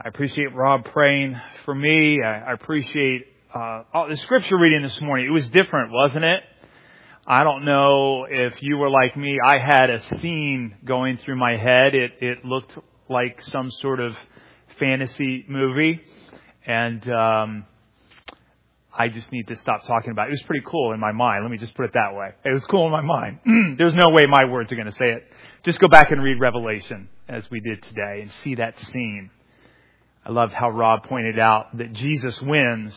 I appreciate Rob praying for me. I appreciate all the scripture reading this morning. It was different, wasn't it? I don't know if you were like me. I had a scene going through my head. It looked like some sort of fantasy movie. And I just need to stop talking about it. It was pretty cool in my mind. Let me just put it that way. It was cool in my mind. There's no way my words are going to say it. Just go back and read Revelation as we did today and see that scene. I loved how Rob pointed out that Jesus wins.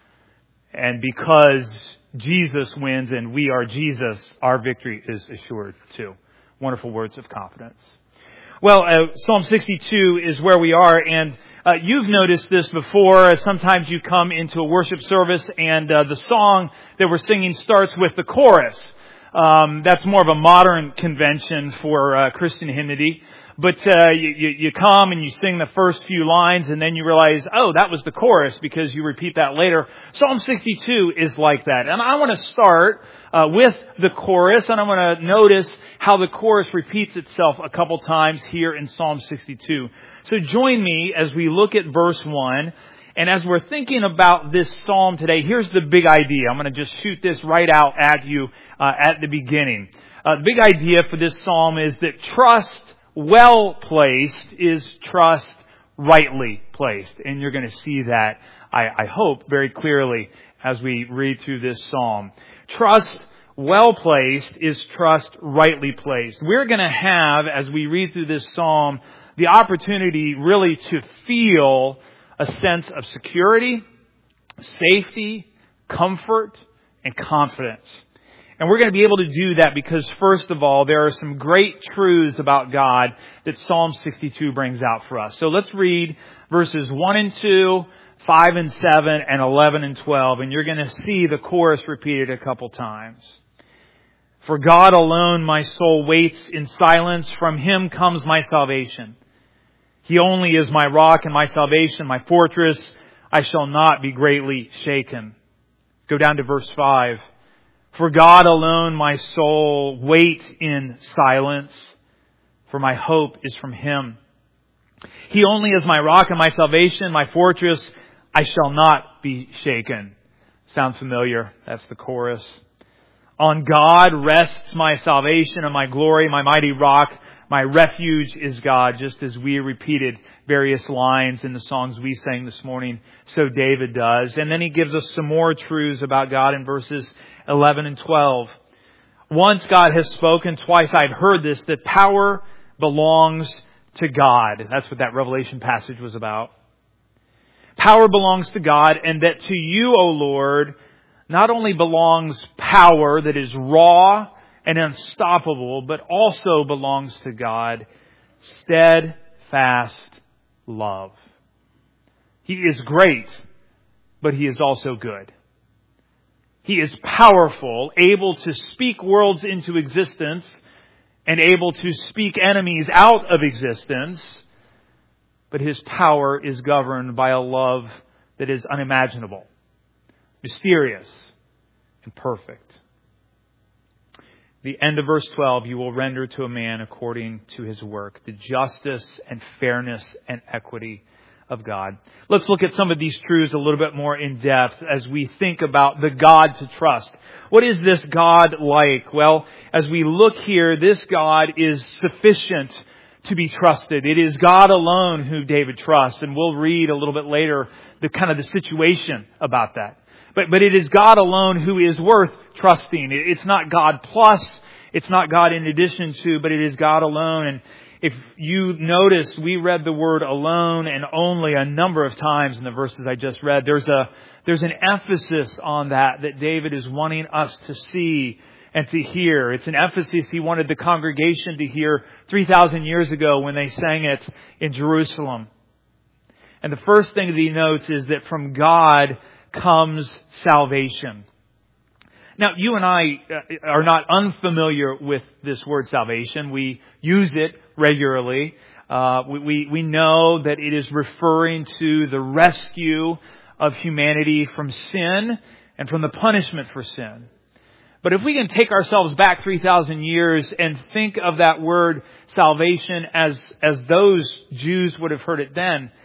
And because Jesus wins and we are Jesus, our victory is assured too. Wonderful words of confidence. Well, Psalm 62 is where we are, and you've noticed this before. Sometimes you come into a worship service and the song that we're singing starts with the chorus. That's more of a modern convention for Christian hymnody. But you come and you sing the first few lines and then you realize, oh, that was the chorus because you repeat that later. Psalm 62 is like that. And I want to start with the chorus, and I want to notice how the chorus repeats itself a couple times here in Psalm 62. So join me as we look at verse 1. And as we're thinking about this psalm today, here's the big idea. I'm going to just shoot this right out at you at the beginning. The big idea for this psalm is that trust well placed is trust rightly placed. And you're going to see that, I hope, very clearly as we read through this psalm. Trust well placed is trust rightly placed. We're going to have, as we read through this psalm, the opportunity really to feel a sense of security, safety, comfort, and confidence. And we're going to be able to do that because, first of all, there are some great truths about God that Psalm 62 brings out for us. So let's read verses 1 and 2, 5 and 7, and 11 and 12. And you're going to see the chorus repeated a couple times. For God alone my soul waits in silence. From Him comes my salvation. He only is my rock and my salvation, my fortress. I shall not be greatly shaken. Go down to verse 5. For God alone my soul wait in silence, for my hope is from Him. He only is my rock and my salvation, my fortress. I shall not be shaken. Sound familiar? That's the chorus. On God rests my salvation and my glory, my mighty rock. My refuge is God, just as we repeated various lines in the songs we sang this morning, so David does. And then he gives us some more truths about God in verses 11 and 12. Once God has spoken, twice I've heard this, that power belongs to God. That's what that Revelation passage was about. Power belongs to God, and that to you, O Lord, not only belongs power that is raw and unstoppable, but also belongs to God steadfast love. He is great, but He is also good. He is powerful, able to speak worlds into existence and able to speak enemies out of existence. But His power is governed by a love that is unimaginable, mysterious, and perfect. The end of verse 12, you will render to a man according to his work, the justice and fairness and equity of God. Let's look at some of these truths a little bit more in depth as we think about the God to trust. What is this God like? Well, as we look here, this God is sufficient to be trusted. It is God alone who David trusts, and we'll read a little bit later the situation about that. But it is God alone who is worth trusting. It's not God plus, it's not God in addition to, but it is God alone. And if you notice, we read the word alone and only a number of times in the verses I just read. There's an emphasis on that David is wanting us to see and to hear. It's an emphasis he wanted the congregation to hear 3,000 years ago when they sang it in Jerusalem. And the first thing that he notes is that from God comes salvation. Now, you and I are not unfamiliar with this word salvation. We use it regularly. We know that it is referring to the rescue of humanity from sin and from the punishment for sin. But if we can take ourselves back 3,000 years and think of that word salvation as those Jews would have heard it then,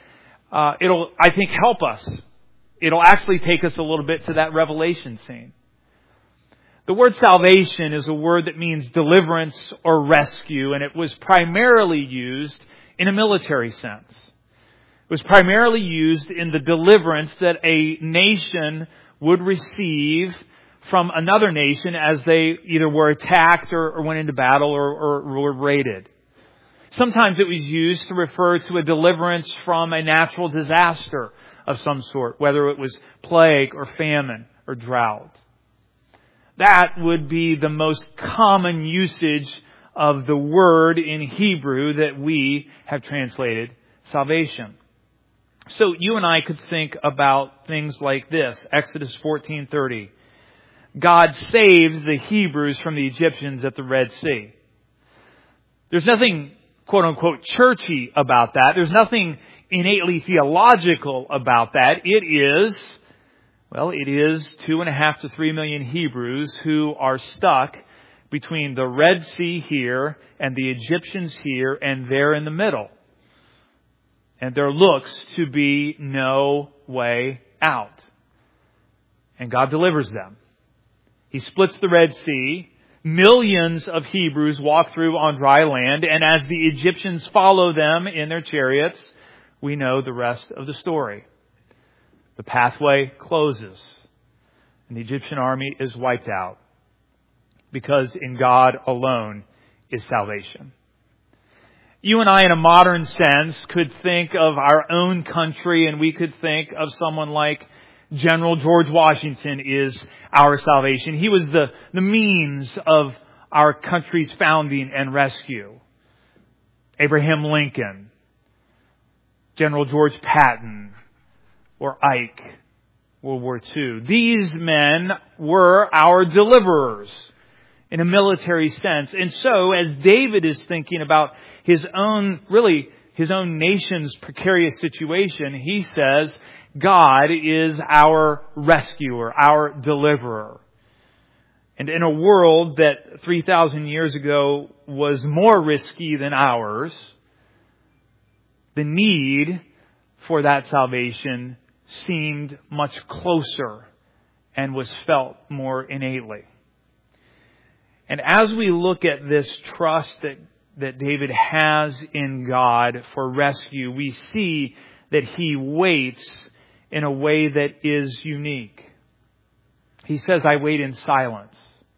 it'll, I think, help us. It'll actually take us a little bit to that Revelation scene. The word salvation is a word that means deliverance or rescue, and it was primarily used in a military sense. It was primarily used in the deliverance that a nation would receive from another nation as they either were attacked or went into battle or were raided. Sometimes it was used to refer to a deliverance from a natural disaster of some sort, whether it was plague or famine or drought. That would be the most common usage of the word in Hebrew that we have translated salvation. So you and I could think about things like this. Exodus 14:30. God saved the Hebrews from the Egyptians at the Red Sea. There's nothing, quote unquote, churchy about that. There's nothing innately theological about that. It is 2.5 to 3 million Hebrews who are stuck between the Red Sea here and the Egyptians here, and they're in the middle. And there looks to be no way out. And God delivers them. He splits the Red Sea. Millions of Hebrews walk through on dry land. And as the Egyptians follow them in their chariots, we know the rest of the story. The pathway closes. And the Egyptian army is wiped out. Because in God alone is salvation. You and I, in a modern sense, could think of our own country, and we could think of someone like General George Washington is our salvation. He was the means of our country's founding and rescue. Abraham Lincoln, General George Patton, or Ike, World War II. These men were our deliverers in a military sense. And so, as David is thinking about his own nation's precarious situation, he says, God is our rescuer, our deliverer. And in a world that 3,000 years ago was more risky than ours, the need for that salvation seemed much closer and was felt more innately. And as we look at this trust that David has in God for rescue, we see that he waits in a way that is unique. He says, I wait in silence.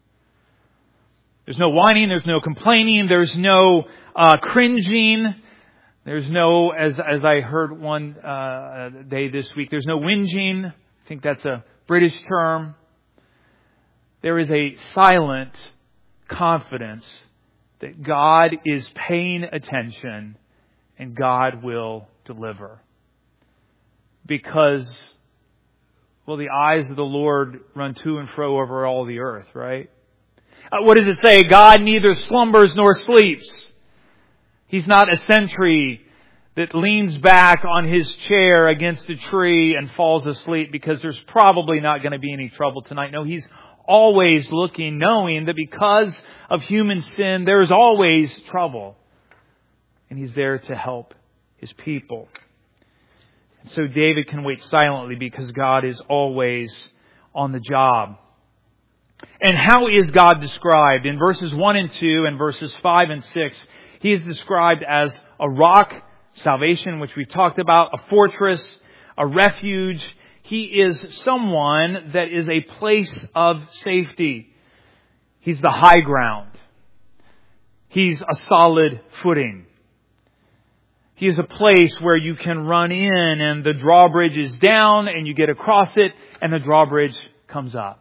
There's no whining, there's no complaining, there's no cringing, there's no, as I heard one day this week, there's no whinging. I think that's a British term. There is a silent confidence that God is paying attention and God will deliver. Because, the eyes of the Lord run to and fro over all the earth, right? What does it say? God neither slumbers nor sleeps. He's not a sentry that leans back on his chair against a tree and falls asleep because there's probably not going to be any trouble tonight. No, He's always looking, knowing that because of human sin, there is always trouble. And He's there to help His people. And so David can wait silently because God is always on the job. And how is God described? In verses 1 and 2 and verses 5 and 6, He is described as a rock, salvation, which we've talked about, a fortress, a refuge. He is someone that is a place of safety. He's the high ground. He's a solid footing. He is a place where you can run in and the drawbridge is down and you get across it and the drawbridge comes up.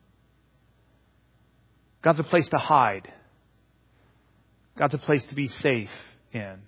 God's a place to hide. God's a place to be safe in.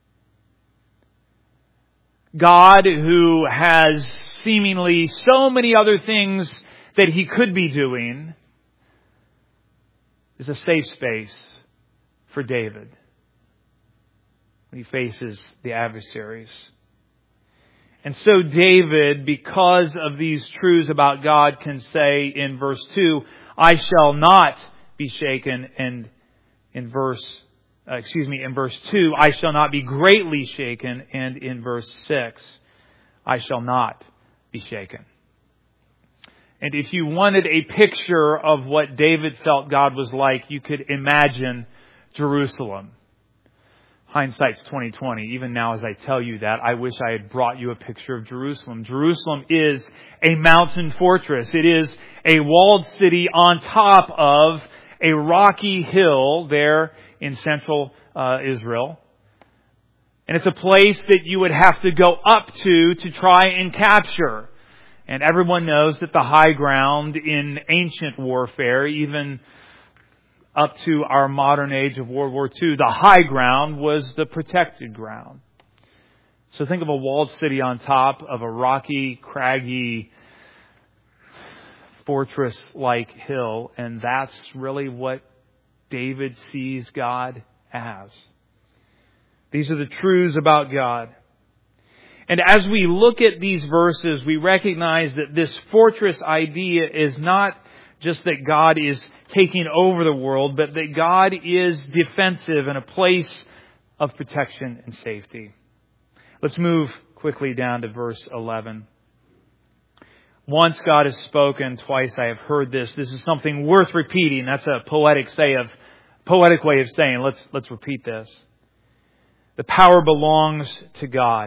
God, who has seemingly so many other things that He could be doing, is a safe space for David when he faces the adversaries. And so David, because of these truths about God, can say in verse 2, I shall not be shaken, and in verse 2, I shall not be greatly shaken, and in verse 6, I shall not be shaken. And if you wanted a picture of what David felt God was like, you could imagine Jerusalem. Hindsight's 20/20. Even now as I tell you that, I wish I had brought you a picture of Jerusalem. Jerusalem is a mountain fortress. It is a walled city on top of a rocky hill there in central Israel. And it's a place that you would have to go up to try and capture. And everyone knows that the high ground in ancient warfare, even up to our modern age of World War II, the high ground was the protected ground. So think of a walled city on top of a rocky, craggy, fortress-like hill, and that's really what David sees God as. These are the truths about God. And as we look at these verses, we recognize that this fortress idea is not just that God is taking over the world, but that God is defensive and a place of protection and safety. Let's move quickly down to verse 11. Once God has spoken, twice I have heard this. This is something worth repeating. That's a poetic way of saying. Let's repeat this. The power belongs to God.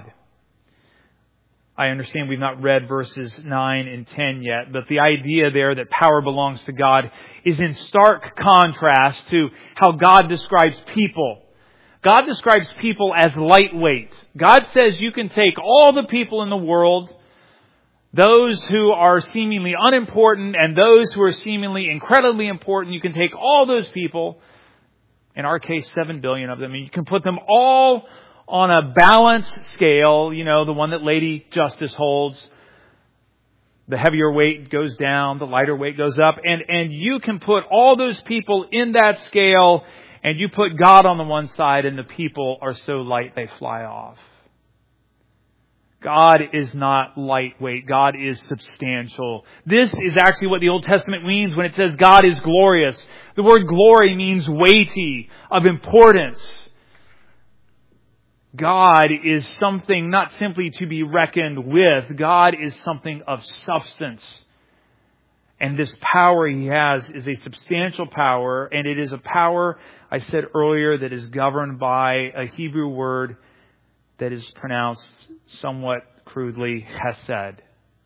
I understand we've not read verses 9 and 10 yet, but the idea there that power belongs to God is in stark contrast to how God describes people. God describes people as lightweight. God says you can take all the people in the world, those who are seemingly unimportant and those who are seemingly incredibly important, you can take all those people, in our case 7 billion of them, and you can put them all on a balanced scale, the one that Lady Justice holds. The heavier weight goes down, the lighter weight goes up, and you can put all those people in that scale, and you put God on the one side, and the people are so light they fly off. God is not lightweight. God is substantial. This is actually what the Old Testament means when it says God is glorious. The word glory means weighty, of importance. God is something not simply to be reckoned with. God is something of substance. And this power He has is a substantial power, and it is a power, I said earlier, that is governed by a Hebrew word that is pronounced somewhat crudely, Hesed.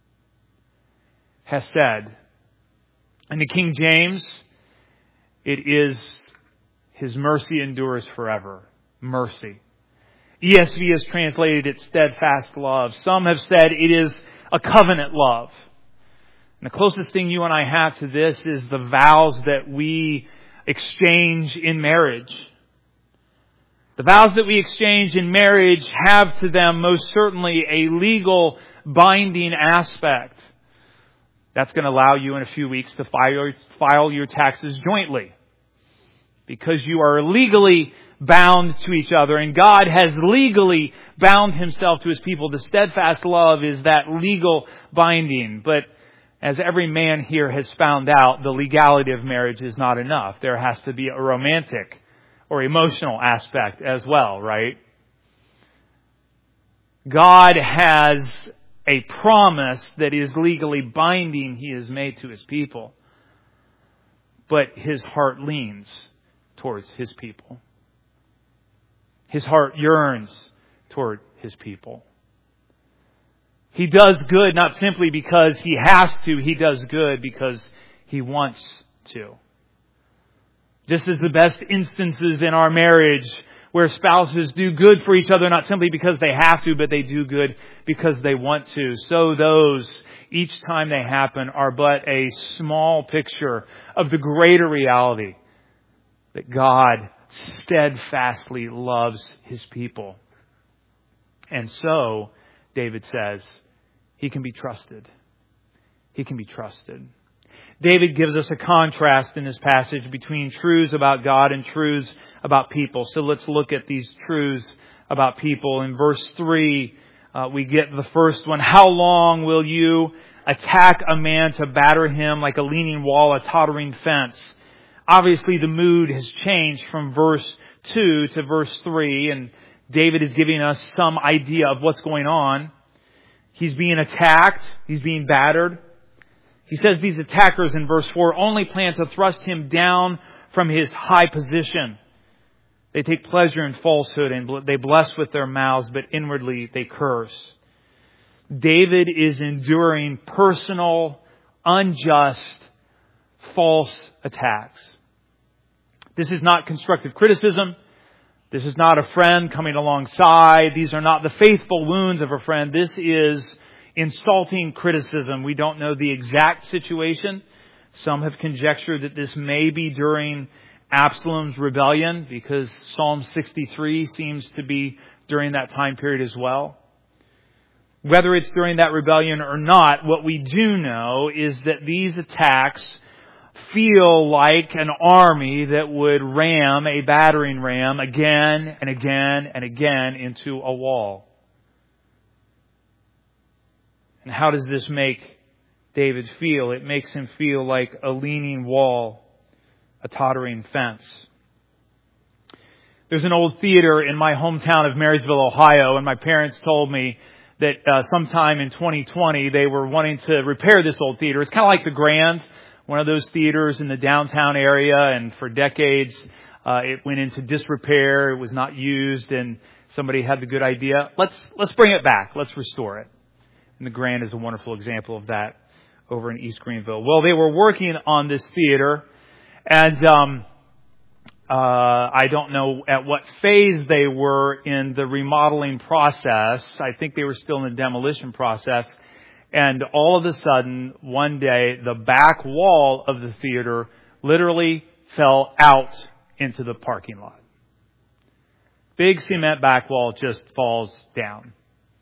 Hesed. In the King James, it is His mercy endures forever. Mercy. ESV has translated it steadfast love. Some have said it is a covenant love. And the closest thing you and I have to this is the vows that we exchange in marriage. The vows that we exchange in marriage have to them most certainly a legal binding aspect. That's going to allow you in a few weeks to file your taxes jointly, because you are legally bound to each other, and God has legally bound Himself to His people. The steadfast love is that legal binding. But as every man here has found out, the legality of marriage is not enough. There has to be a romantic or emotional aspect as well, right? God has a promise that is legally binding He has made to His people. But His heart leans towards His people. His heart yearns toward His people. He does good not simply because He has to. He does good because He wants to. Just as the best instances in our marriage where spouses do good for each other not simply because they have to, but they do good because they want to. So those, each time they happen, are but a small picture of the greater reality that God steadfastly loves His people. And so, David says, He can be trusted. He can be trusted. David gives us a contrast in this passage between truths about God and truths about people. So let's look at these truths about people. In verse 3, we get the first one. How long will you attack a man to batter him like a leaning wall, a tottering fence? Obviously, the mood has changed from verse 2 to verse 3, and David is giving us some idea of what's going on. He's being attacked. He's being battered. He says these attackers in verse 4 only plan to thrust him down from his high position. They take pleasure in falsehood and they bless with their mouths, but inwardly they curse. David is enduring personal, unjust, false attacks. This is not constructive criticism. This is not a friend coming alongside. These are not the faithful wounds of a friend. This is insulting criticism. We don't know the exact situation. Some have conjectured that this may be during Absalom's rebellion, because Psalm 63 seems to be during that time period as well. Whether it's during that rebellion or not, what we do know is that these attacks feel like an army that would ram a battering ram again and again and again into a wall. And how does this make David feel? It makes him feel like a leaning wall, a tottering fence. There's an old theater in my hometown of Marysville, Ohio, and my parents told me that sometime in 2020 they were wanting to repair this old theater. It's kind of like the Grand, one of those theaters in the downtown area, and for decades it went into disrepair. It was not used, and somebody had the good idea, let's bring it back, let's restore it. And the Grand is a wonderful example of that over in East Greenville. Well, they were working on this theater, and I don't know at what phase they were in the remodeling process. I think they were still in the demolition process. And all of a sudden, one day, the back wall of the theater literally fell out into the parking lot. Big cement back wall just falls down.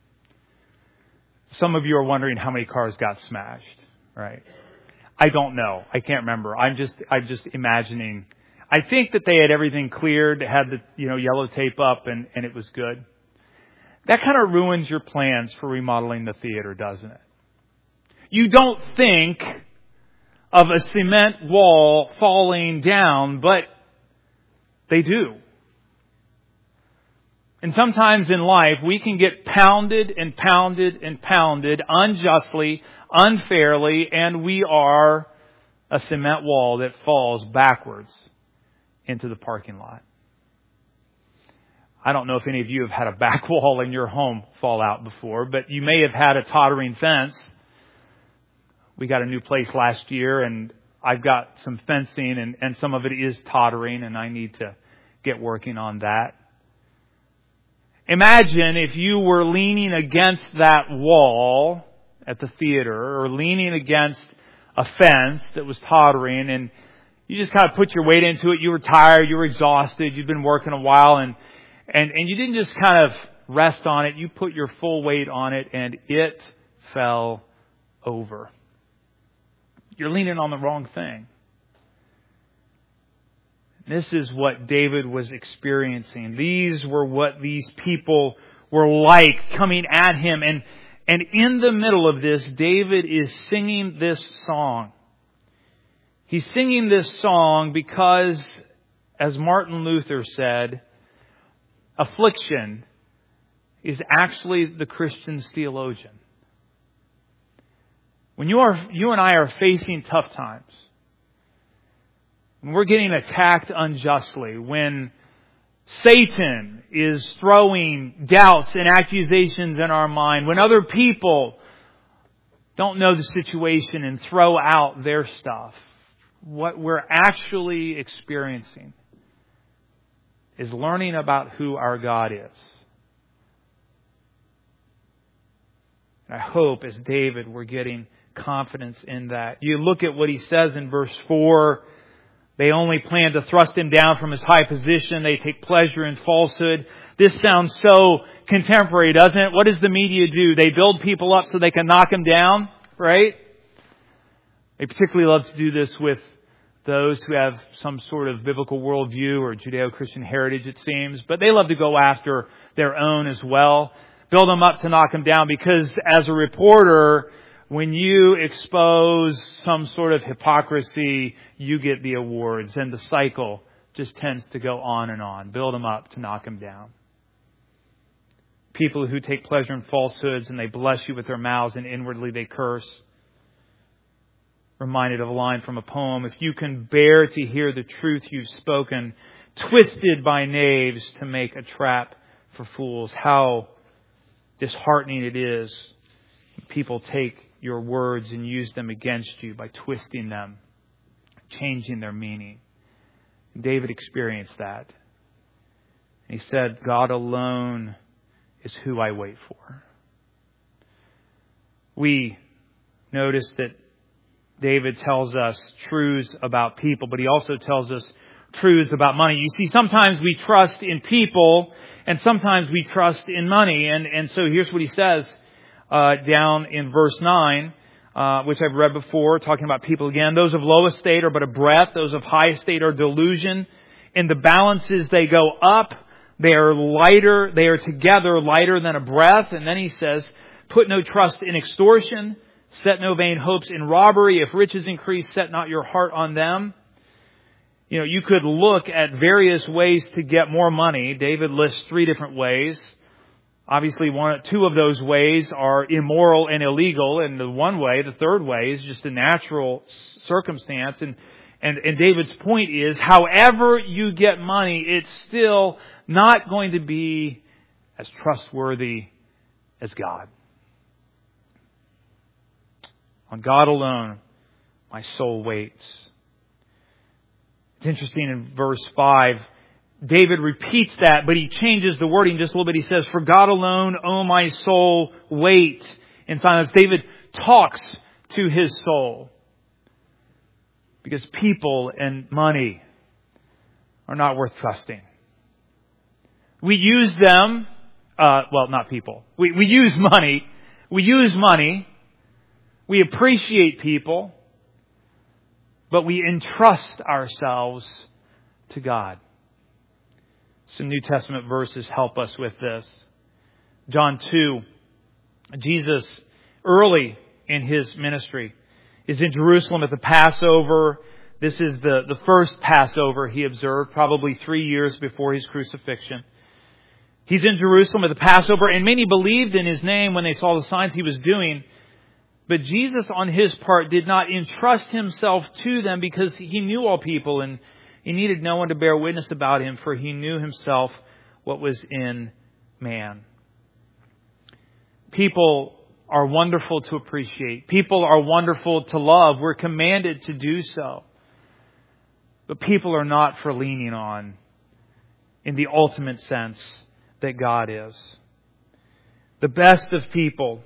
Some of you are wondering how many cars got smashed, right? I don't know. I can't remember. I'm just imagining. I think that they had everything cleared, had the yellow tape up, and it was good. That kind of ruins your plans for remodeling the theater, doesn't it? You don't think of a cement wall falling down, but they do. And sometimes in life, we can get pounded and pounded and pounded unjustly, unfairly, and we are a cement wall that falls backwards into the parking lot. I don't know if any of you have had a back wall in your home fall out before, but you may have had a tottering fence. We got a new place last year, and I've got some fencing, and some of it is tottering, and I need to get working on that. Imagine if you were leaning against that wall at the theater, or leaning against a fence that was tottering, and you just kind of put your weight into it. You were tired, you were exhausted, you'd been working a while, and you didn't just kind of rest on it. You put your full weight on it, and it fell over. You're leaning on the wrong thing. This is what David was experiencing. These were what these people were like coming at him. And in the middle of this, David is singing this song. He's singing this song because, as Martin Luther said, affliction is actually the Christian's theologian. When you and I are facing tough times, when we're getting attacked unjustly, when Satan is throwing doubts and accusations in our mind, when other people don't know the situation and throw out their stuff, what we're actually experiencing is learning about who our God is. And I hope, as David, we're getting confidence in that. You look at what he says in verse 4. They only plan to thrust him down from his high position. They take pleasure in falsehood. This sounds so contemporary, doesn't it? What does the media do? They build people up so they can knock them down, right? They particularly love to do this with those who have some sort of biblical worldview or Judeo-Christian heritage, it seems. But they love to go after their own as well. Build them up to knock them down, because as a reporter, when you expose some sort of hypocrisy, you get the awards, and the cycle just tends to go on and on. Build them up to knock them down. people who take pleasure in falsehoods and they bless you with their mouths and inwardly they curse. Reminded of a line from a poem. If you can bear to hear the truth you've spoken, twisted by knaves to make a trap for fools, how disheartening it is when people take your words and use them against you by twisting them, changing their meaning. David experienced that. And he said, God alone is who I wait for. We notice that David tells us truths about people, but he also tells us truths about money. You see, sometimes we trust in people and sometimes we trust in money. And so here's what he says down in verse 9, which I've read before, talking about people again. Those of low estate are but a breath. Those of high estate are delusion. In the balances they go up. They are lighter. They are together lighter than a breath. And then he says, put no trust in extortion. Set no vain hopes in robbery. If riches increase, set not your heart on them. You know, you could look at various ways to get more money. David lists 3 different ways. Obviously, 2 of those ways are immoral and illegal. And the third way, is just a natural circumstance. And David's point is, however you get money, it's still not going to be as trustworthy as God. On God alone, my soul waits. It's interesting in verse 5, David repeats that, but he changes the wording just a little bit. He says, for God alone, O my soul, wait in silence. David talks to his soul. Because people and money are not worth trusting. We use them, not people. We use money. We use money. We appreciate people, but we entrust ourselves to God. Some New Testament verses help us with this. John 2, Jesus, early in his ministry, is in Jerusalem at the Passover. This is the first Passover he observed, probably 3 years before his crucifixion. He's in Jerusalem at the Passover, and many believed in his name when they saw the signs he was doing. But Jesus, on his part, did not entrust himself to them because he knew all people and he needed no one to bear witness about him, for he knew himself what was in man. People are wonderful to appreciate. People are wonderful to love. We're commanded to do so. But people are not for leaning on in the ultimate sense that God is. The best of people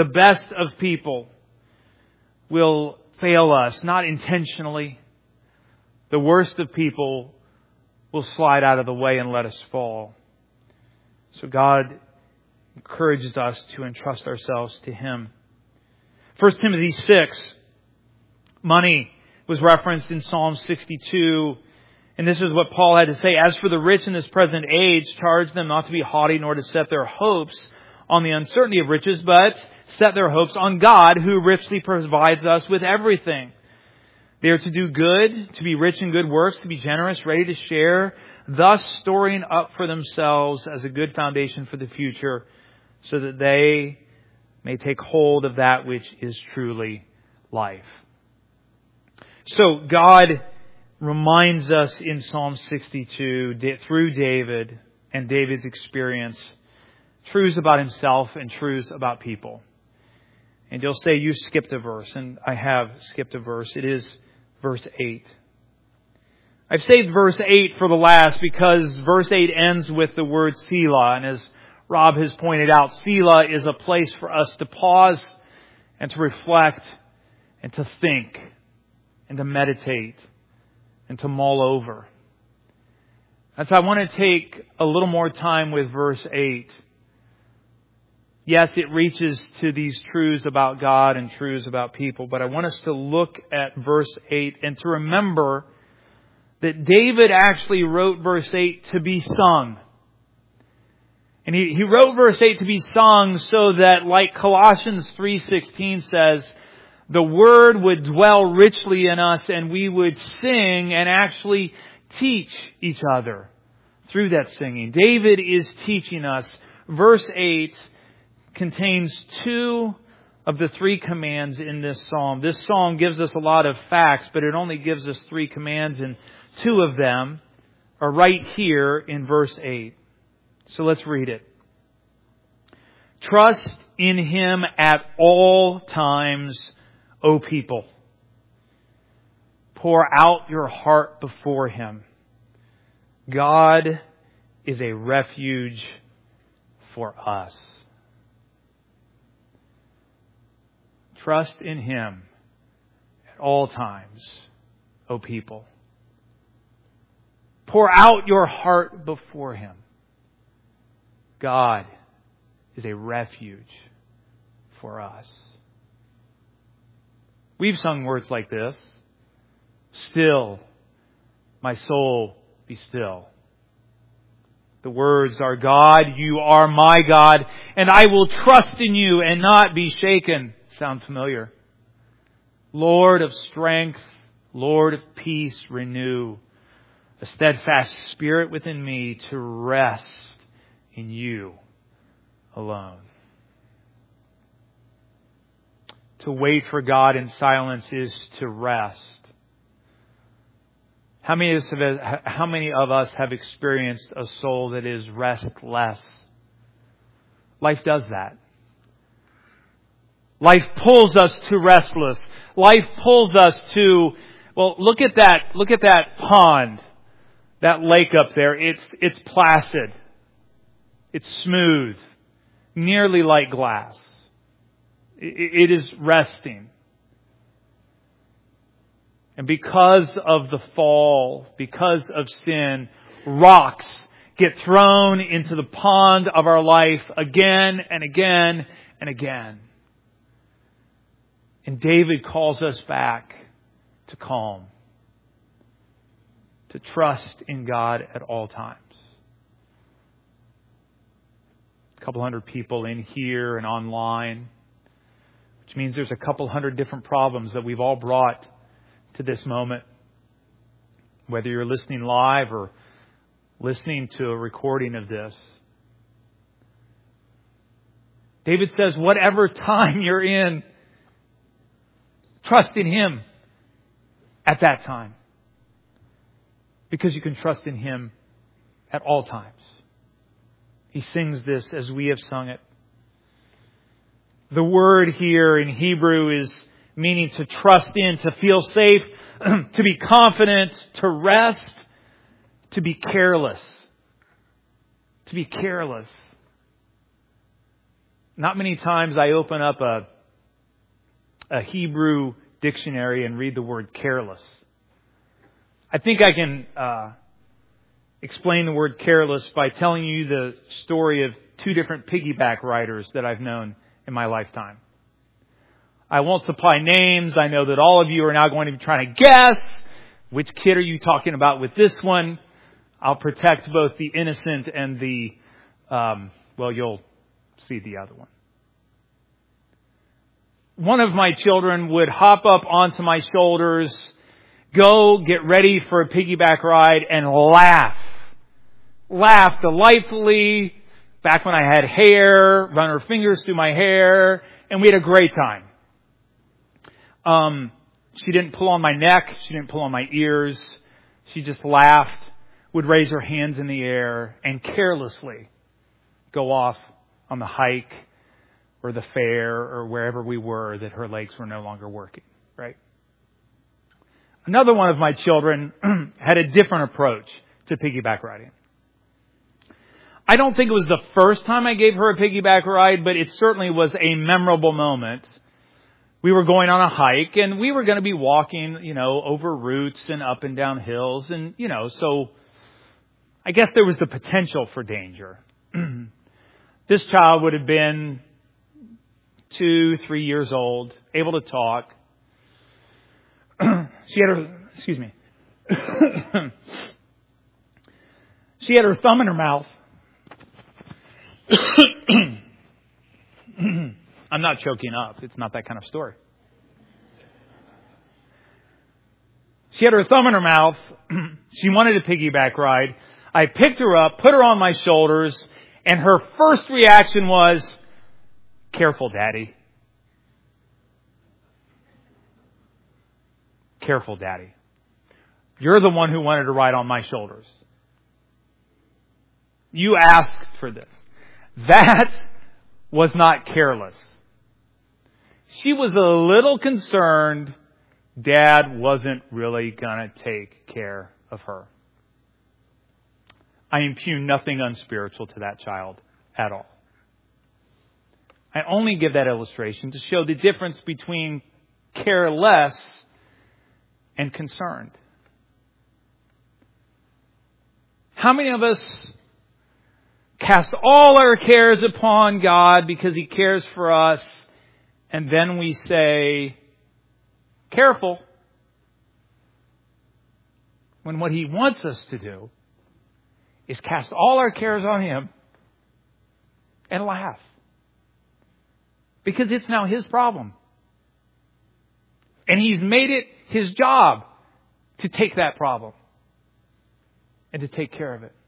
will fail us, not intentionally. The worst of people will slide out of the way and let us fall. So God encourages us to entrust ourselves to Him. 1 Timothy 6, money was referenced in Psalm 62. And this is what Paul had to say. As for the rich in this present age, charge them not to be haughty nor to set their hopes on the uncertainty of riches, but set their hopes on God, who richly provides us with everything. They are to do good, to be rich in good works, to be generous, ready to share, thus storing up for themselves as a good foundation for the future, so that they may take hold of that which is truly life. So God reminds us in Psalm 62, through David and David's experience, truths about himself and truths about people. And you'll say you skipped a verse, and I have skipped a verse. It is verse 8. I've saved verse 8 for the last because verse 8 ends with the word Selah. And as Rob has pointed out, Selah is a place for us to pause and to reflect and to think and to meditate and to mull over. And so I want to take a little more time with verse 8. Yes, it reaches to these truths about God and truths about people, but I want us to look at verse 8 and to remember that David actually wrote verse 8 to be sung. And he wrote verse 8 to be sung so that, like Colossians 3:16 says, the Word would dwell richly in us and we would sing and actually teach each other through that singing. David is teaching us verse 8 contains two of the three commands in this psalm. This psalm gives us a lot of facts, but it only gives us three commands, and two of them are right here in verse 8. So let's read it. Trust in Him at all times, O people. Pour out your heart before Him. God is a refuge for us. Trust in Him at all times, O people. Pour out your heart before Him. God is a refuge for us. We've sung words like this. Still, my soul, be still. The words are, God, you are my God, and I will trust in you and not be shaken. Sound familiar? Lord of strength, Lord of peace, renew a steadfast spirit within me to rest in you alone. To wait for God in silence is to rest. How many of us have experienced a soul that is restless? Life does that. Life pulls us to restless. Life pulls us to, well, look at that pond, that lake up there. It's placid. It's smooth, nearly like glass. It is resting. And because of the fall, because of sin, rocks get thrown into the pond of our life again and again and again. And David calls us back to calm, to trust in God at all times. A couple hundred people in here and online, which means there's a couple hundred different problems that we've all brought to this moment. Whether you're listening live or listening to a recording of this. David says, whatever time you're in, trust in Him at that time. Because you can trust in Him at all times. He sings this as we have sung it. The word here in Hebrew is meaning to trust in, to feel safe, to be confident, to rest, to be careless. To be careless. Not many times I open up a Hebrew dictionary and read the word careless. I think I can explain the word careless by telling you the story of two different piggyback riders that I've known in my lifetime. I won't supply names. I know that all of you are now going to be trying to guess which kid are you talking about with this one. I'll protect both the innocent and the, you'll see the other one. One of my children would hop up onto my shoulders, go get ready for a piggyback ride, and laugh. Laugh delightfully. Back when I had hair, run her fingers through my hair, and we had a great time. She didn't pull on my neck. She didn't pull on my ears. She just laughed, would raise her hands in the air, and carelessly go off on the hike or the fair or wherever we were that her legs were no longer working, right? Another one of my children had a different approach to piggyback riding. I don't think it was the first time I gave her a piggyback ride, but it certainly was a memorable moment. We were going on a hike and we were going to be walking, over routes and up and down hills. And, so I guess there was the potential for danger. This child would have been 2-3 years old, able to talk. She had her thumb in her mouth. I'm not choking up. It's not that kind of story. She had her thumb in her mouth. She wanted a piggyback ride. I picked her up, put her on my shoulders, And her first reaction was, "Careful, Daddy. Careful, Daddy. You're the one who wanted to ride on my shoulders. You asked for this." That was not careless. She was a little concerned Dad wasn't really going to take care of her. I impugn nothing unspiritual to that child at all. I only give that illustration to show the difference between careless and concerned. How many of us cast all our cares upon God because He cares for us, and then we say, "Careful," when what He wants us to do is cast all our cares on Him and laugh. Because it's now His problem. And He's made it His job to take that problem and to take care of it.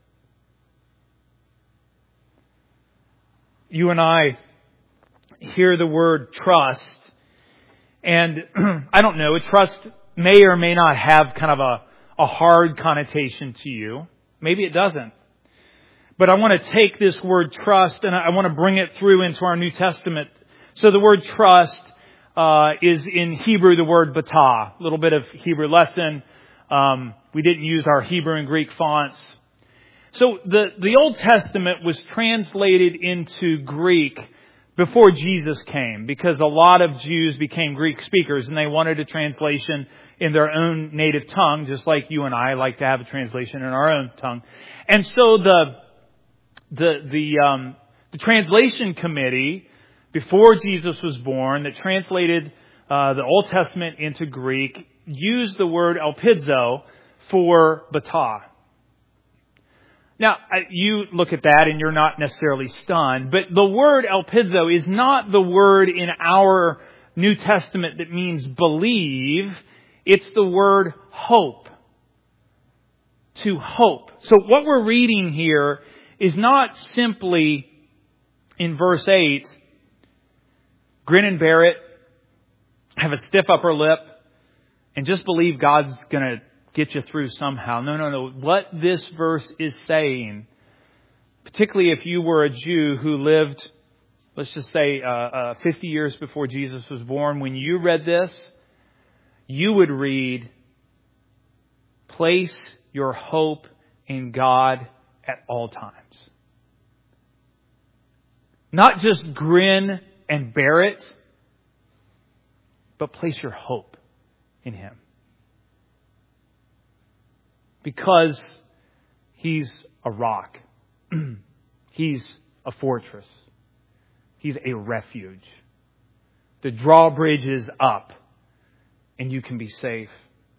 You and I hear the word trust, and I don't know, trust may or may not have kind of a hard connotation to you. Maybe it doesn't. But I want to take this word trust and I want to bring it through into our New Testament. So the word trust is in Hebrew the word batah. A little bit of Hebrew lesson. We didn't use our Hebrew and Greek fonts. So the Old Testament was translated into Greek before Jesus came, because a lot of Jews became Greek speakers and they wanted a translation in their own native tongue, just like you and I like to have a translation in our own tongue. And so the translation committee, before Jesus was born, that translated the Old Testament into Greek, used the word elpizo for batah. Now, you look at that and you're not necessarily stunned, but the word elpizo is not the word in our New Testament that means believe. It's the word hope. To hope. So what we're reading here is not simply in verse 8, grin and bear it, have a stiff upper lip, and just believe God's going to get you through somehow. No. What this verse is saying, particularly if you were a Jew who lived, let's just say 50 years before Jesus was born, when you read this, you would read, place your hope in God at all times. Not just grin and bear it, but place your hope in Him. Because He's a rock. He's a fortress. He's a refuge. The drawbridge is up and you can be safe.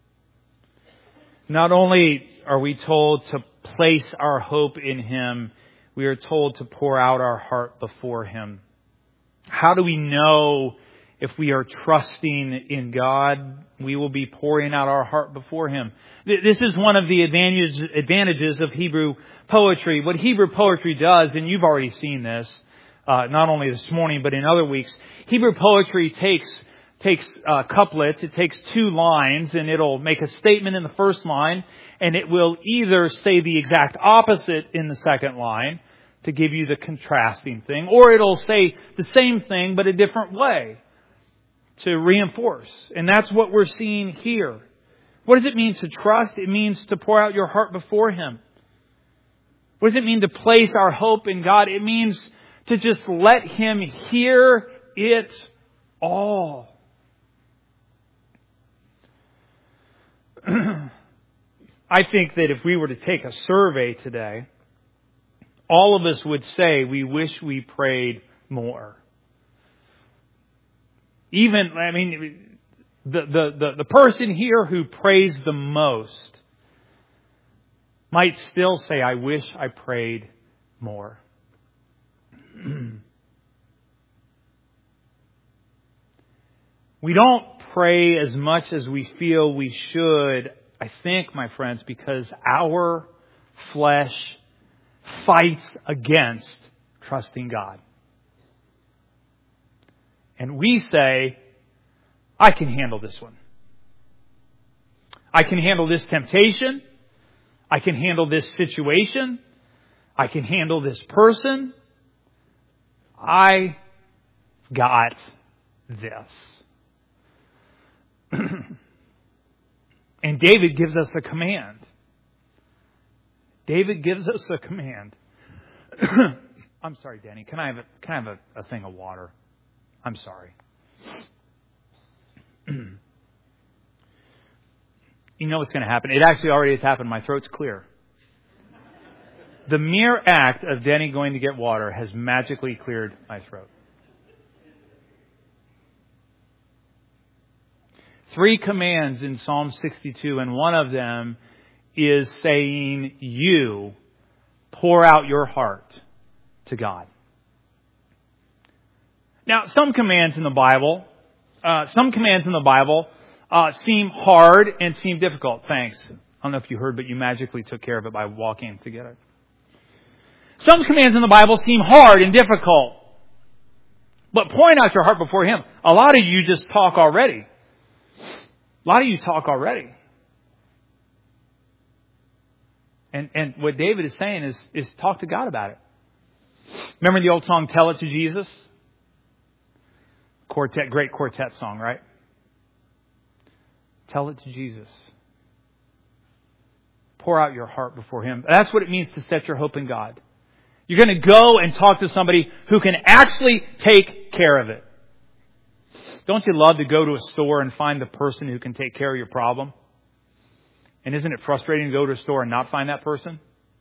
Not only are we told to place our hope in Him, we are told to pour out our heart before Him. How do we know if we are trusting in God? We will be pouring out our heart before Him. This is one of the advantages of Hebrew poetry. What Hebrew poetry does, and you've already seen this, not only this morning, but in other weeks, Hebrew poetry takes couplets. It takes two lines, and it'll make a statement in the first line, and it will either say the exact opposite in the second line to give you the contrasting thing, or it'll say the same thing but a different way to reinforce. And that's what we're seeing here. What does it mean to trust? It means to pour out your heart before Him. What does it mean to place our hope in God? It means to just let Him hear it all. I think that if we were to take a survey today, all of us would say we wish we prayed more. Even, the person here who prays the most might still say, I wish I prayed more. We don't pray as much as we feel we should, I think, my friends, because our flesh fights against trusting God. And we say, I can handle this one. I can handle this temptation. I can handle this situation. I can handle this person. I got this. And David gives us a command. David gives us a command. I'm sorry, Danny. Can I have a thing of water? I'm sorry. You know what's going to happen? It actually already has happened. My throat's clear. The mere act of Denny going to get water has magically cleared my throat. 3 commands in Psalm 62, and one of them is saying, you pour out your heart to God. Now, some commands in the Bible seem hard and seem difficult. Thanks. I don't know if you heard, but you magically took care of it by walking together. Some commands in the Bible seem hard and difficult. But pouring out your heart before Him. A lot of you just talk already. A lot of you talk already. And what David is saying is talk to God about it. Remember the old song, Tell It to Jesus? Great quartet song, right? Tell it to Jesus. Pour out your heart before Him. That's what it means to set your hope in God. You're going to go and talk to somebody who can actually take care of it. Don't you love to go to a store and find the person who can take care of your problem? And isn't it frustrating to go to a store and not find that person?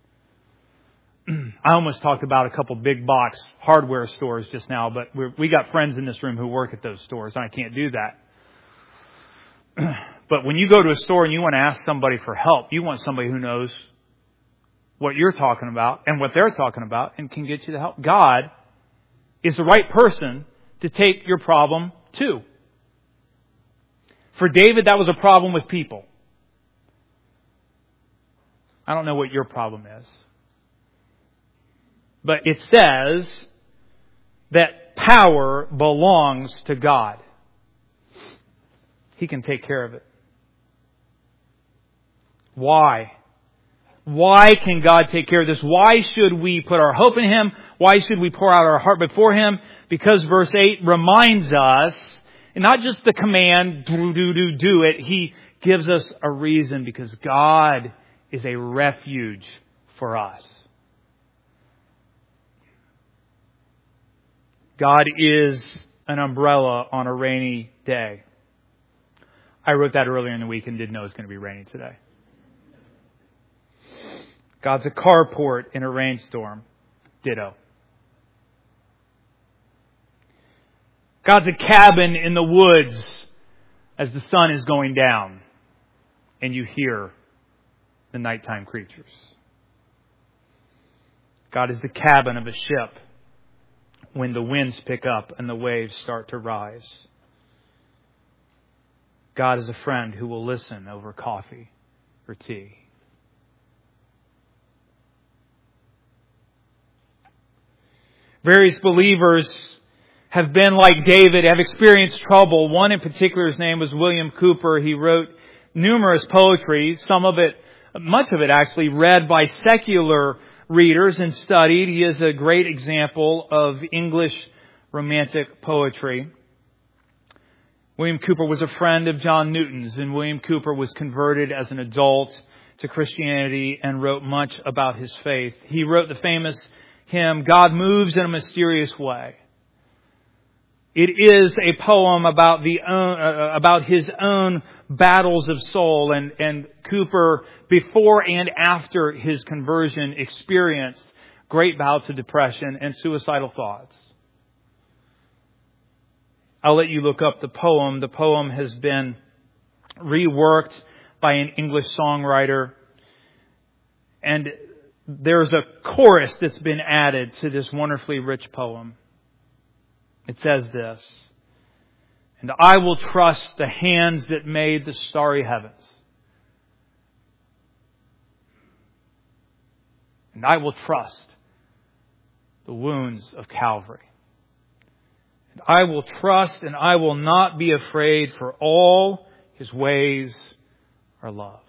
I almost talked about a couple big box hardware stores just now, but we got friends in this room who work at those stores, and I can't do that. But when you go to a store and you want to ask somebody for help, you want somebody who knows what you're talking about and what they're talking about and can get you the help. God is the right person to take your problem to. For David, that was a problem with people. I don't know what your problem is. But it says that power belongs to God. He can take care of it. Why? Why can God take care of this? Why should we put our hope in Him? Why should we pour out our heart before Him? Because verse 8 reminds us, and not just the command, do it. He gives us a reason, because God is a refuge for us. God is an umbrella on a rainy day. I wrote that earlier in the week and didn't know it was going to be raining today. God's a carport in a rainstorm. Ditto. God's a cabin in the woods as the sun is going down and you hear the nighttime creatures. God is the cabin of a ship when the winds pick up and the waves start to rise. God is a friend who will listen over coffee or tea. Various believers have been like David, have experienced trouble. One in particular, his name was William Cooper. He wrote numerous poetry, much of it actually read by secular readers and studied. He is a great example of English romantic poetry. William Cooper was a friend of John Newton's, and William Cooper was converted as an adult to Christianity and wrote much about his faith. He wrote the famous hymn, God Moves in a Mysterious Way. It is a poem about his own battles of soul, and Cooper, before and after his conversion, experienced great bouts of depression and suicidal thoughts. I'll let you look up the poem. The poem has been reworked by an English songwriter, and there's a chorus that's been added to this wonderfully rich poem. It says this, and I will trust the hands that made the starry heavens. And I will trust the wounds of Calvary. And I will trust and I will not be afraid, for all His ways are love.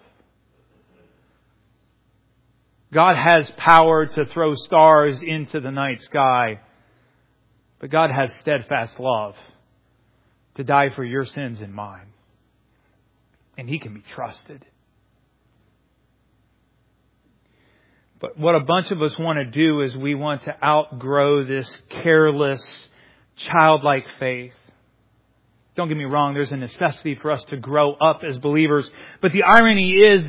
God has power to throw stars into the night sky, but God has steadfast love to die for your sins and mine. And He can be trusted. But what a bunch of us want to do is we want to outgrow this careless, childlike faith. Don't get me wrong, there's a necessity for us to grow up as believers. But the irony is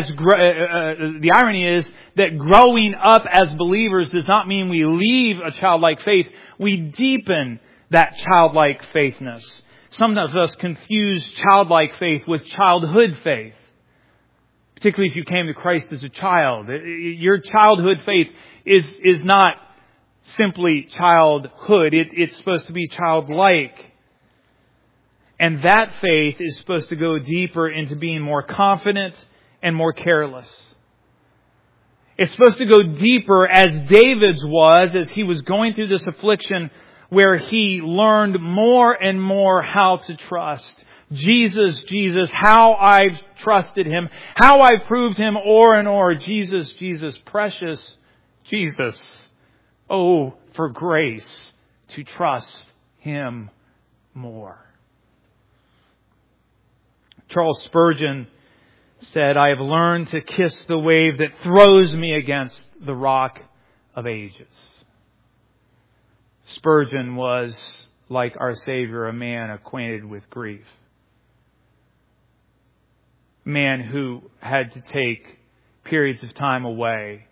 that growing up as believers does not mean we leave a childlike faith. We deepen that childlike faithness. Some of us confuse childlike faith with childhood faith. Particularly if you came to Christ as a child. Your childhood faith is not simply childhood. It's supposed to be childlike. And that faith is supposed to go deeper into being more confident and more careless. It's supposed to go deeper as David's was as he was going through this affliction, where he learned more and more how to trust. Jesus, Jesus, how I've trusted Him, how I've proved Him o'er and o'er. Jesus, Jesus, precious Jesus. Oh, for grace to trust Him more. Charles Spurgeon said, I have learned to kiss the wave that throws me against the rock of ages. Spurgeon was, like our Savior, a man acquainted with grief. A man who had to take periods of time away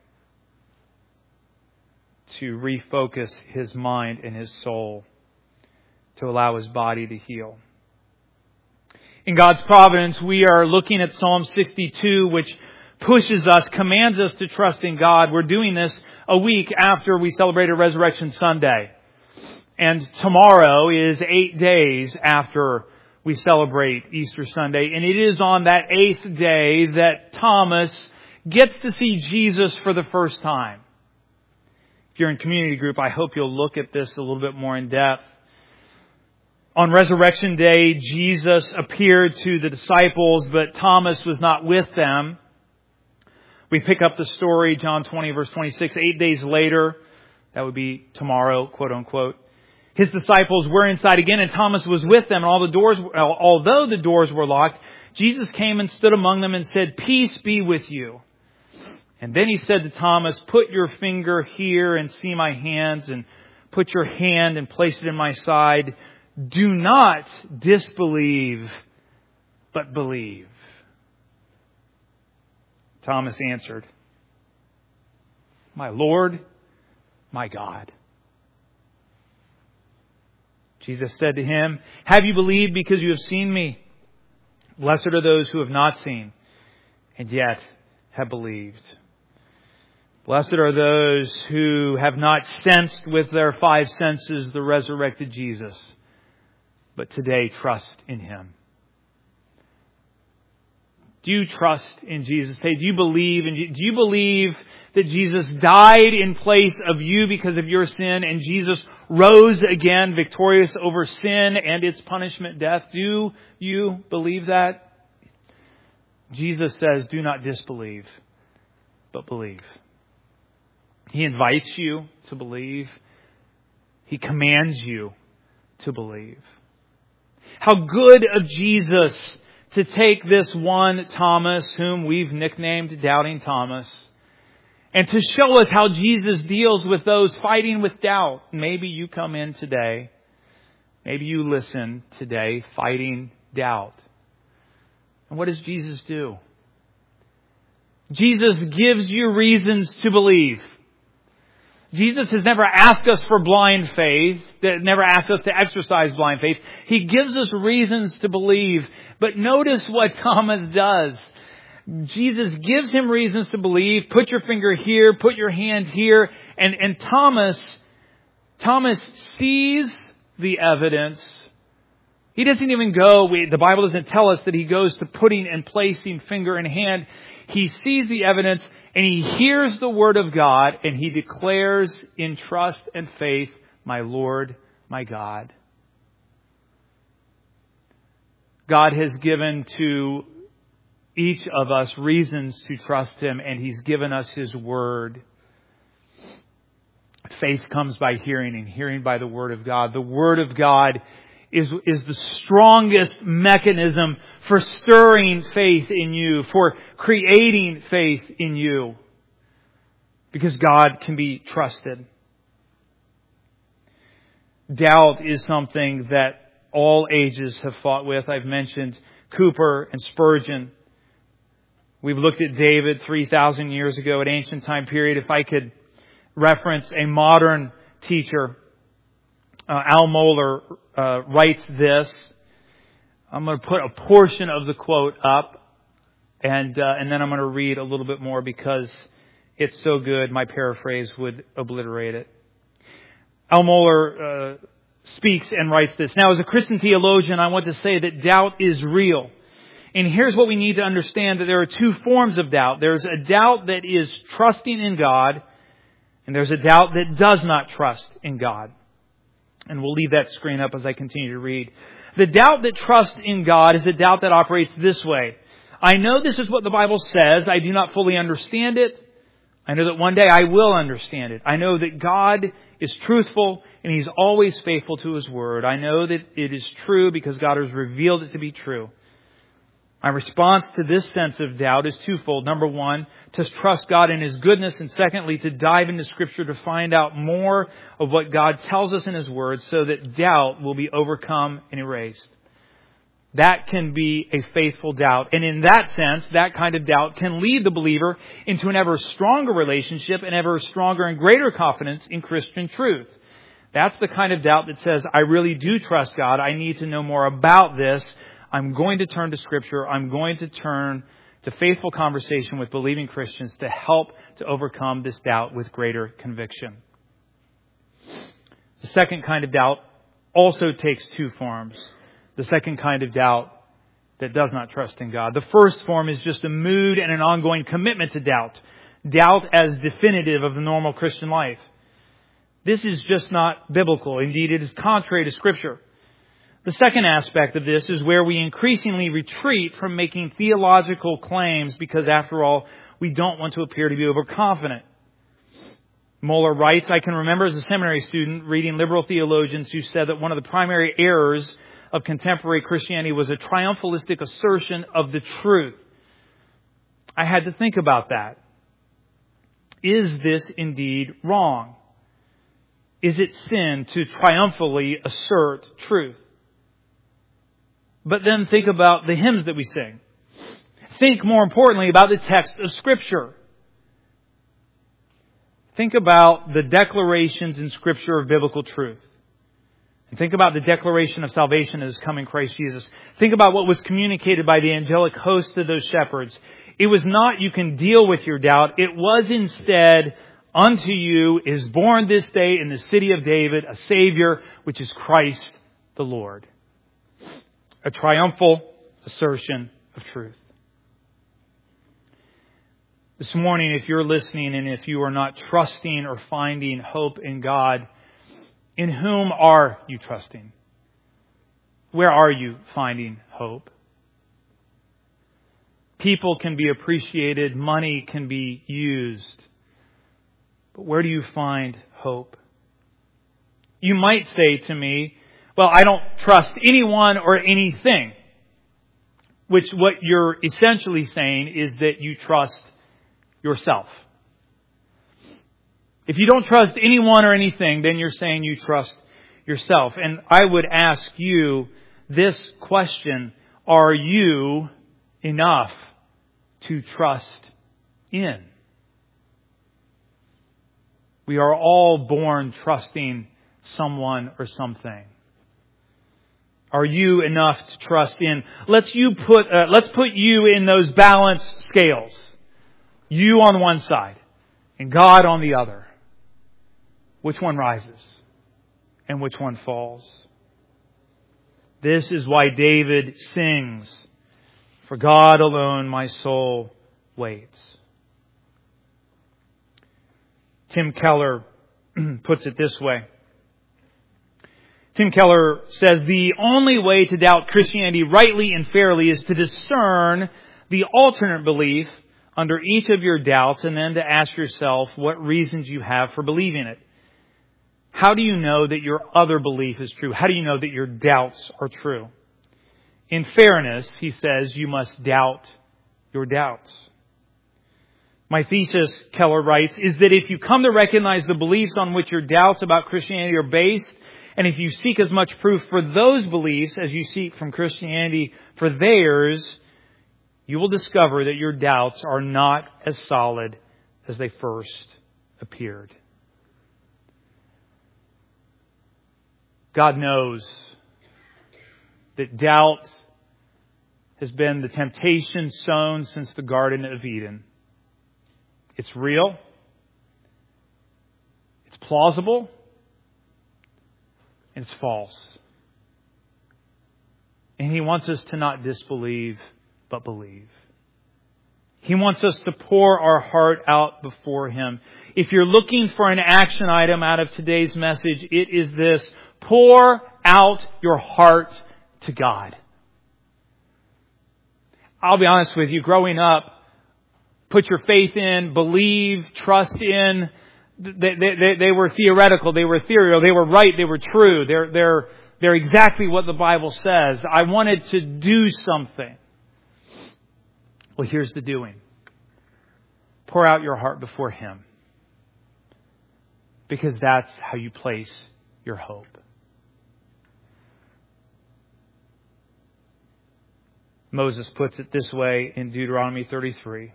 to refocus his mind and his soul, to allow his body to heal. In God's providence, we are looking at Psalm 62, which pushes us, commands us to trust in God. We're doing this a week after we celebrated Resurrection Sunday. And tomorrow is 8 days after we celebrate Easter Sunday. And it is on that 8th day that Thomas gets to see Jesus for the first time. If you're in community group, I hope you'll look at this a little bit more in depth. On Resurrection Day, Jesus appeared to the disciples, but Thomas was not with them. We pick up the story, John 20, verse 26. 8 days later, that would be tomorrow, quote unquote, His disciples were inside again, and Thomas was with them. And although the doors were locked, Jesus came and stood among them and said, "Peace be with you." And then He said to Thomas, "Put your finger here and see my hands, and put your hand and place it in my side. Do not disbelieve, but believe." Thomas answered, "My Lord, my God." Jesus said to him, "Have you believed because you have seen me? Blessed are those who have not seen and yet have believed. Blessed are those who have not sensed with their five senses the resurrected Jesus, but today trust in Him." Do you trust in Jesus today? Do you believe that Jesus died in place of you because of your sin, and Jesus rose again victorious over sin and its punishment, death? Do you believe that? Jesus says, do not disbelieve, but believe. He invites you to believe. He commands you to believe. How good of Jesus to take this one Thomas, whom we've nicknamed Doubting Thomas, and to show us how Jesus deals with those fighting with doubt. Maybe you come in today, maybe you listen today, fighting doubt. And what does Jesus do? Jesus gives you reasons to believe. Jesus has never asked us for blind faith, never asked us to exercise blind faith. He gives us reasons to believe. But notice what Thomas does. Jesus gives him reasons to believe. Put your finger here, put your hand here. And Thomas sees the evidence. He doesn't even go, the Bible doesn't tell us that he goes to putting and placing finger in hand. He sees the evidence, And he hears the word of God and he declares in trust and faith, my Lord, my God. God has given to each of us reasons to trust Him, and He's given us His Word. Faith comes by hearing, and hearing by the Word of God. The Word of God is the strongest mechanism for stirring faith in you, for creating faith in you, because God can be trusted. Doubt is something that all ages have fought with. I've mentioned Cooper and Spurgeon. We've looked at David 3,000 years ago at ancient time period. If I could reference a modern teacher, Al Mohler writes this. I'm going to put a portion of the quote up, and then I'm going to read a little bit more because it's so good. My paraphrase would obliterate it. Al Mohler speaks and writes this. Now, as a Christian theologian, I want to say that doubt is real. And here's what we need to understand, that there are two forms of doubt. There's a doubt that is trusting in God, and there's a doubt that does not trust in God. And we'll leave that screen up as I continue to read. The doubt that trusts in God is a doubt that operates this way. I know this is what the Bible says. I do not fully understand it. I know that one day I will understand it. I know that God is truthful and He's always faithful to His Word. I know that it is true because God has revealed it to be true. My response to this sense of doubt is twofold. Number one, to trust God in His goodness. And secondly, to dive into Scripture to find out more of what God tells us in His Word so that doubt will be overcome and erased. That can be a faithful doubt. And in that sense, that kind of doubt can lead the believer into an ever stronger relationship and ever stronger and greater confidence in Christian truth. That's the kind of doubt that says, I really do trust God. I need to know more about this. I'm going to turn to Scripture. I'm going to turn to faithful conversation with believing Christians to help to overcome this doubt with greater conviction. The second kind of doubt also takes two forms. The second kind of doubt that does not trust in God. The first form is just a mood and an ongoing commitment to doubt. Doubt as definitive of the normal Christian life. This is just not biblical. Indeed, it is contrary to Scripture. The second aspect of this is where we increasingly retreat from making theological claims because, after all, we don't want to appear to be overconfident. Mohler writes, I can remember as a seminary student reading liberal theologians who said that one of the primary errors of contemporary Christianity was a triumphalistic assertion of the truth. I had to think about that. Is this indeed wrong? Is it sin to triumphantly assert truth? But then think about the hymns that we sing. Think more importantly about the text of Scripture. Think about the declarations in Scripture of biblical truth. And think about the declaration of salvation as come in Christ Jesus. Think about what was communicated by the angelic host to those shepherds. It was not, you can deal with your doubt. It was instead, unto you is born this day in the city of David a Savior, which is Christ the Lord. A triumphal assertion of truth. This morning, if you're listening and if you are not trusting or finding hope in God, in whom are you trusting? Where are you finding hope? People can be appreciated, money can be used, but where do you find hope? You might say to me, well, I don't trust anyone or anything. Which what you're essentially saying is that you trust yourself. If you don't trust anyone or anything, then you're saying you trust yourself. And I would ask you this question: are you enough to trust in? We are all born trusting someone or something. Are you enough to trust in? Let's put you in those balance scales. You on one side and God on the other. Which one rises and which one falls? This is why David sings, "For God alone my soul waits." Tim Keller puts it this way. Tim Keller says, the only way to doubt Christianity rightly and fairly is to discern the alternate belief under each of your doubts and then to ask yourself what reasons you have for believing it. How do you know that your other belief is true? How do you know that your doubts are true? In fairness, he says, you must doubt your doubts. My thesis, Keller writes, is that if you come to recognize the beliefs on which your doubts about Christianity are based, and if you seek as much proof for those beliefs as you seek from Christianity for theirs, you will discover that your doubts are not as solid as they first appeared. God knows that doubt has been the temptation sown since the Garden of Eden. It's real. It's plausible. And it's false. And He wants us to not disbelieve, but believe. He wants us to pour our heart out before Him. If you're looking for an action item out of today's message, it is this: pour out your heart to God. I'll be honest with you, growing up, put your faith in, believe, trust in, they were theoretical, they were ethereal, they were right, they were true, they're exactly what the Bible says. I wanted to do something. Well, here's the doing. Pour out your heart before Him. Because that's how you place your hope. Moses puts it this way in Deuteronomy 33.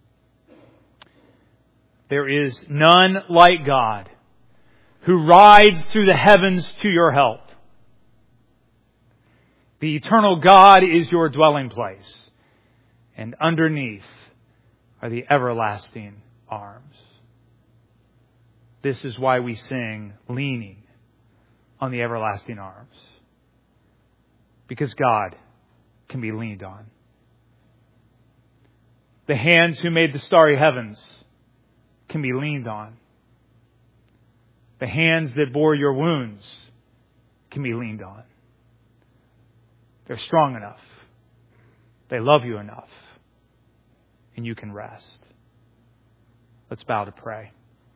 There is none like God who rides through the heavens to your help. The eternal God is your dwelling place, and underneath are the everlasting arms. This is why we sing leaning on the everlasting arms. Because God can be leaned on. The hands who made the starry heavens can be leaned on. The hands that bore your wounds can be leaned on. They're strong enough. They love you enough. And you can rest. Let's bow to pray.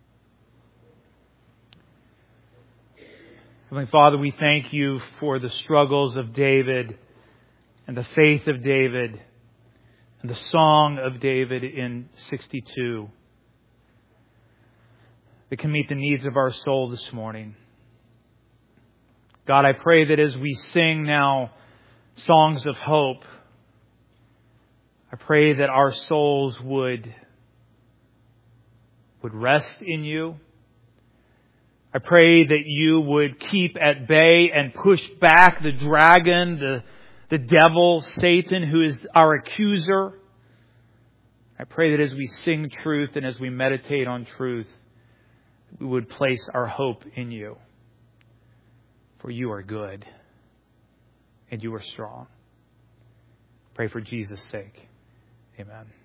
Heavenly Father, we thank You for the struggles of David and the faith of David and the song of David in 62 that can meet the needs of our soul this morning. God, I pray that as we sing now songs of hope, I pray that our souls would rest in You. I pray that You would keep at bay and push back the dragon, the devil, Satan, who is our accuser. I pray that as we sing truth and as we meditate on truth, we would place our hope in You. For You are good and You are strong. Pray for Jesus' sake. Amen.